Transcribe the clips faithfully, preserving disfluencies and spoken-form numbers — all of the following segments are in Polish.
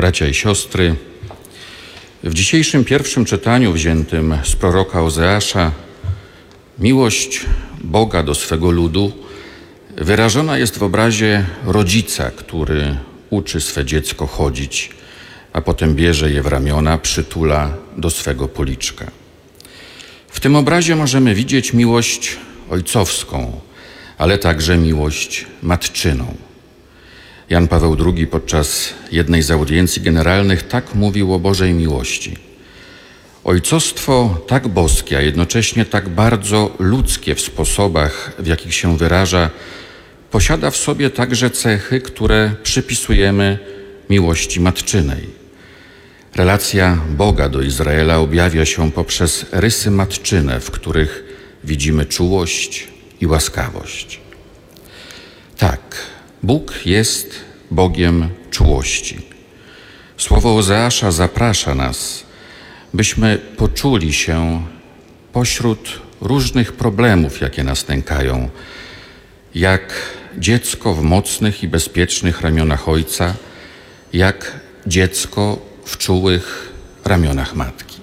bracia i siostry, w dzisiejszym pierwszym czytaniu wziętym z proroka Ozeasza miłość Boga do swego ludu wyrażona jest w obrazie rodzica, który uczy swe dziecko chodzić, a potem bierze je w ramiona, przytula do swego policzka. W tym obrazie możemy widzieć miłość ojcowską, ale także miłość matczyną. Jan Paweł drugi podczas jednej z audiencji generalnych tak mówił o Bożej miłości. Ojcostwo tak boskie, a jednocześnie tak bardzo ludzkie w sposobach, w jakich się wyraża, posiada w sobie także cechy, które przypisujemy miłości matczynej. Relacja Boga do Izraela objawia się poprzez rysy matczyne, w których widzimy czułość i łaskawość. Tak, Bóg jest Bogiem czułości. Słowo Ozeasza zaprasza nas, byśmy poczuli się pośród różnych problemów, jakie nas nękają, jak dziecko w mocnych i bezpiecznych ramionach ojca, jak dziecko w czułych ramionach matki.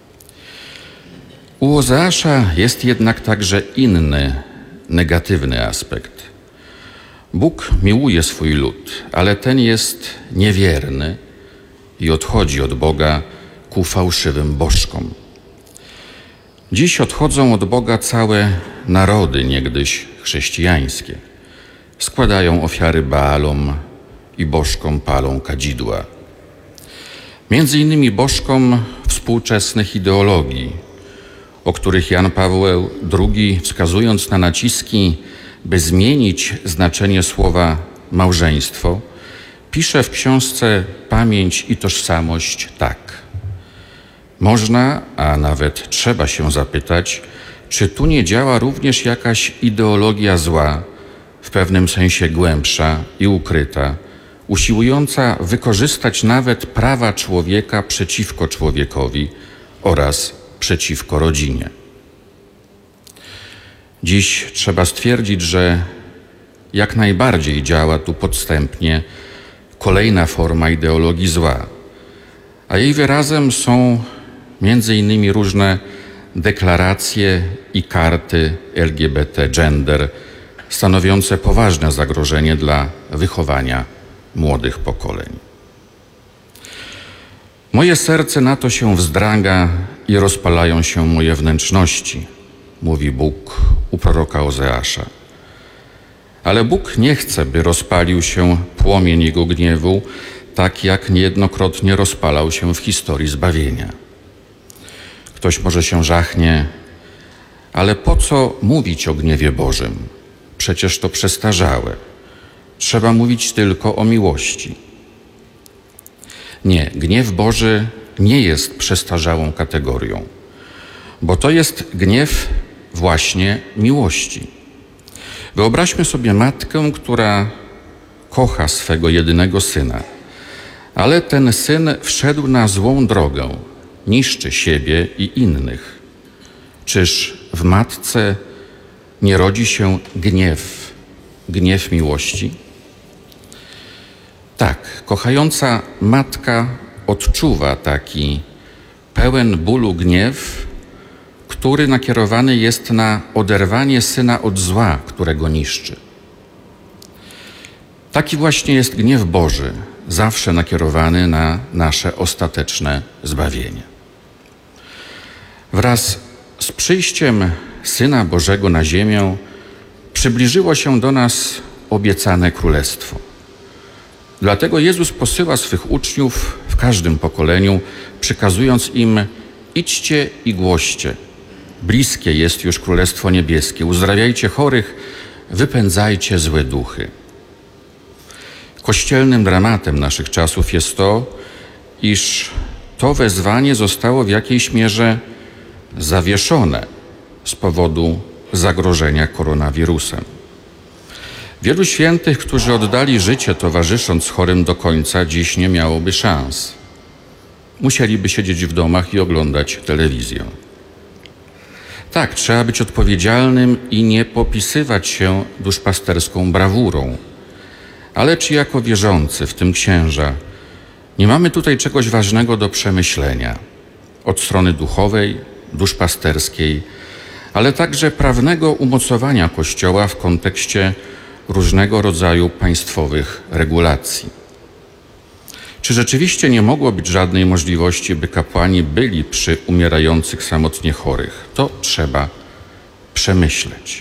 U Ozeasza jest jednak także inny, negatywny aspekt. Bóg miłuje swój lud, ale ten jest niewierny i odchodzi od Boga ku fałszywym bożkom. Dziś odchodzą od Boga całe narody, niegdyś chrześcijańskie. Składają ofiary Baalom i bożkom palą kadzidła. Między innymi bożkom współczesnych ideologii, o których Jan Paweł drugi, wskazując na naciski, by zmienić znaczenie słowa małżeństwo, pisze w książce Pamięć i tożsamość tak. Można, a nawet trzeba się zapytać, czy tu nie działa również jakaś ideologia zła, w pewnym sensie głębsza i ukryta, usiłująca wykorzystać nawet prawa człowieka przeciwko człowiekowi oraz przeciwko rodzinie. Dziś trzeba stwierdzić, że jak najbardziej działa tu podstępnie kolejna forma ideologii zła, a jej wyrazem są między innymi różne deklaracje i karty L G B T, gender, stanowiące poważne zagrożenie dla wychowania młodych pokoleń. Moje serce na to się wzdraga i rozpalają się moje wnętrzności, mówi Bóg u proroka Ozeasza. Ale Bóg nie chce, by rozpalił się płomień Jego gniewu, tak jak niejednokrotnie rozpalał się w historii zbawienia. Ktoś może się żachnie, ale po co mówić o gniewie Bożym? Przecież to przestarzałe. Trzeba mówić tylko o miłości. Nie, gniew Boży nie jest przestarzałą kategorią, bo to jest gniew właśnie miłości. Wyobraźmy sobie matkę, która kocha swego jedynego syna, ale ten syn wszedł na złą drogę, niszczy siebie i innych. Czyż w matce nie rodzi się gniew, gniew miłości? Tak, kochająca matka odczuwa taki pełen bólu gniew, który nakierowany jest na oderwanie syna od zła, którego niszczy. Taki właśnie jest gniew Boży, zawsze nakierowany na nasze ostateczne zbawienie. Wraz z przyjściem Syna Bożego na ziemię przybliżyło się do nas obiecane Królestwo. Dlatego Jezus posyła swych uczniów w każdym pokoleniu, przykazując im: idźcie i głoście. Bliskie jest już Królestwo Niebieskie. Uzdrawiajcie chorych, wypędzajcie złe duchy. Kościelnym dramatem naszych czasów jest to, iż to wezwanie zostało w jakiejś mierze zawieszone z powodu zagrożenia koronawirusem. Wielu świętych, którzy oddali życie towarzysząc chorym do końca, dziś nie miałoby szans. Musieliby siedzieć w domach i oglądać telewizję. Tak, trzeba być odpowiedzialnym i nie popisywać się duszpasterską brawurą. Ale czy jako wierzący, w tym księża, Nie mamy tutaj czegoś ważnego do przemyślenia od strony duchowej, duszpasterskiej, ale także prawnego umocowania Kościoła w kontekście różnego rodzaju państwowych regulacji. Czy rzeczywiście nie mogło być żadnej możliwości, by kapłani byli przy umierających samotnie chorych? To trzeba przemyśleć.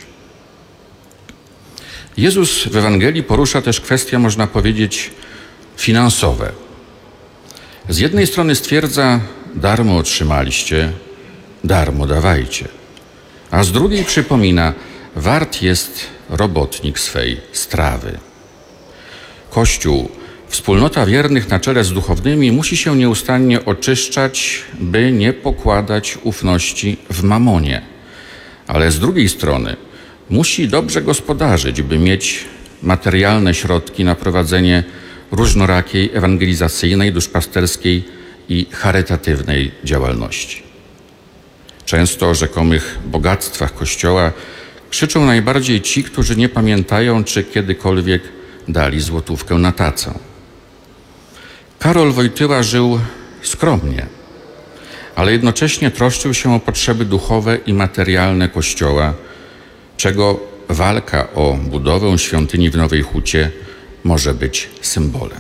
Jezus w Ewangelii porusza też kwestie, można powiedzieć, finansowe. Z jednej strony stwierdza, darmo otrzymaliście, darmo dawajcie. A z drugiej przypomina, wart jest robotnik swej strawy. Kościół, wspólnota wiernych na czele z duchownymi musi się nieustannie oczyszczać, by nie pokładać ufności w mamonie. Ale z drugiej strony musi dobrze gospodarzyć, by mieć materialne środki na prowadzenie różnorakiej ewangelizacyjnej, duszpasterskiej i charytatywnej działalności. Często o rzekomych bogactwach Kościoła krzyczą najbardziej ci, którzy nie pamiętają, czy kiedykolwiek dali złotówkę na tacę. Karol Wojtyła żył skromnie, ale jednocześnie troszczył się o potrzeby duchowe i materialne Kościoła, czego walka o budowę świątyni w Nowej Hucie może być symbolem.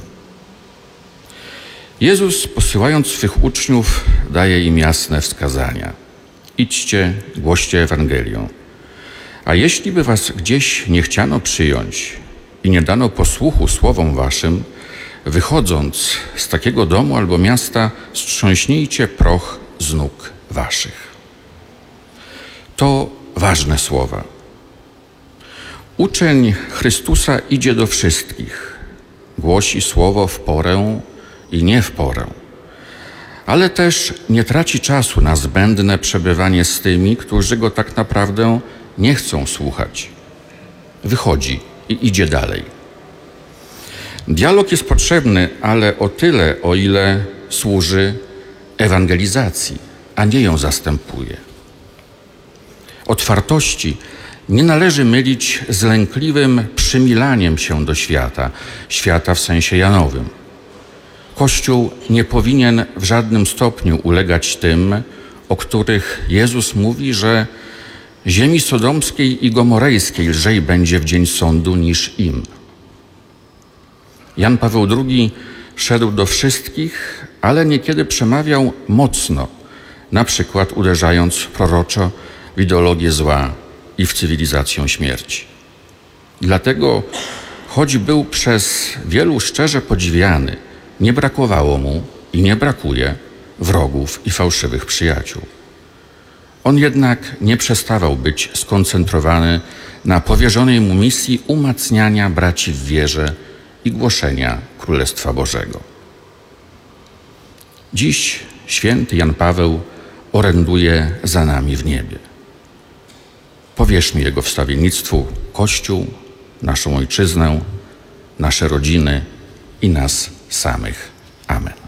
Jezus, posyłając swych uczniów, daje im jasne wskazania. Idźcie, głoście Ewangelię. A jeśli by was gdzieś nie chciano przyjąć i nie dano posłuchu słowom waszym, wychodząc z takiego domu albo miasta, strząśnijcie proch z nóg waszych. To ważne słowa. Uczeń Chrystusa idzie do wszystkich, głosi słowo w porę i nie w porę, ale też nie traci czasu na zbędne przebywanie z tymi, którzy go tak naprawdę nie chcą słuchać. Wychodzi i idzie dalej. Dialog jest potrzebny, ale o tyle, o ile służy ewangelizacji, a nie ją zastępuje. Otwartości nie należy mylić z lękliwym przymilaniem się do świata, świata w sensie janowym. Kościół nie powinien w żadnym stopniu ulegać tym, o których Jezus mówi, że ziemi sodomskiej i gomorejskiej lżej będzie w dzień sądu niż im. Jan Paweł drugi szedł do wszystkich, ale niekiedy przemawiał mocno, na przykład uderzając proroczo w ideologię zła i w cywilizację śmierci. Dlatego, choć był przez wielu szczerze podziwiany, nie brakowało mu i nie brakuje wrogów i fałszywych przyjaciół. On jednak nie przestawał być skoncentrowany na powierzonej mu misji umacniania braci w wierze i głoszenia Królestwa Bożego. Dziś święty Jan Paweł oręduje za nami w niebie. Powierzmy Jego wstawiennictwu Kościół, naszą Ojczyznę, nasze rodziny i nas samych. Amen.